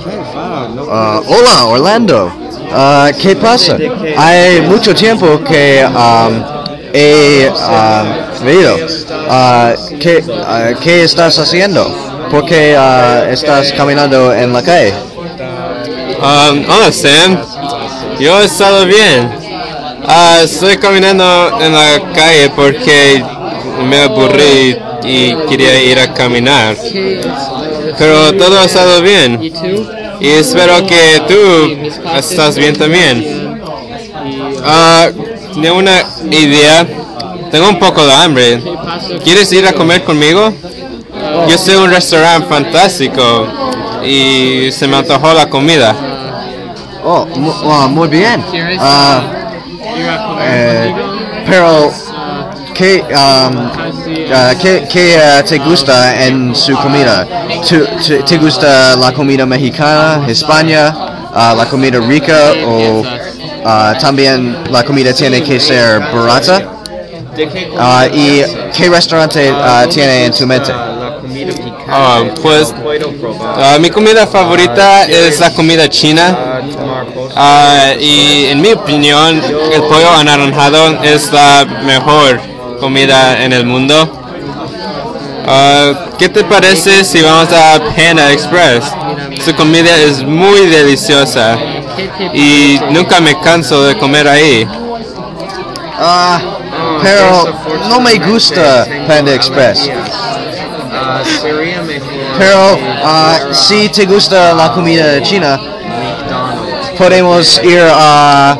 Hola, Orlando. ¿Qué pasa? Hay mucho tiempo que he venido. ¿Qué estás haciendo? ¿Por qué estás caminando en la calle? Hola Sam, yo he estado bien. Estoy caminando en la calle porque me aburrí y quería ir a caminar. Pero todo ha estado bien. Y espero que tú estás bien también. Tengo una idea. Tengo un poco de hambre. ¿Quieres ir a comer conmigo? Yo sé un restaurante fantástico y se me antojó la comida. Oh, muy bien. Pero, ¿qué te gusta en su comida? ¿Te gusta la comida mexicana, España, la comida rica o también la comida tiene que ser barata? ¿Y qué restaurante tiene en su mente? Pues mi comida favorita es la comida china. Y en mi opinión el pollo anaranjado es la mejor comida en el mundo. ¿Qué te parece si vamos a Panda Express? Su comida es muy deliciosa y nunca me canso de comer ahí. Pero no me gusta Panda Express. Pero si te gusta la comida china, podemos ir a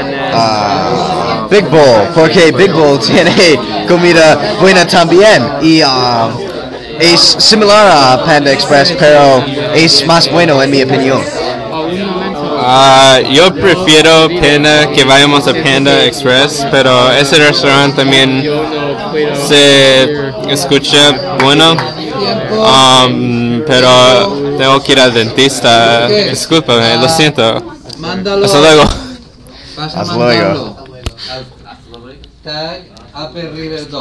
Big Bowl, porque Big Bowl tiene comida buena también y es similar a Panda Express, pero es más bueno en mi opinión. Yo prefiero que vayamos a Panda Express, pero ese restaurante también se escucha bueno. Pero tengo que ir al dentista. Discúlpame, lo siento. Hasta luego. Hasta luego. Tag Upper River 2.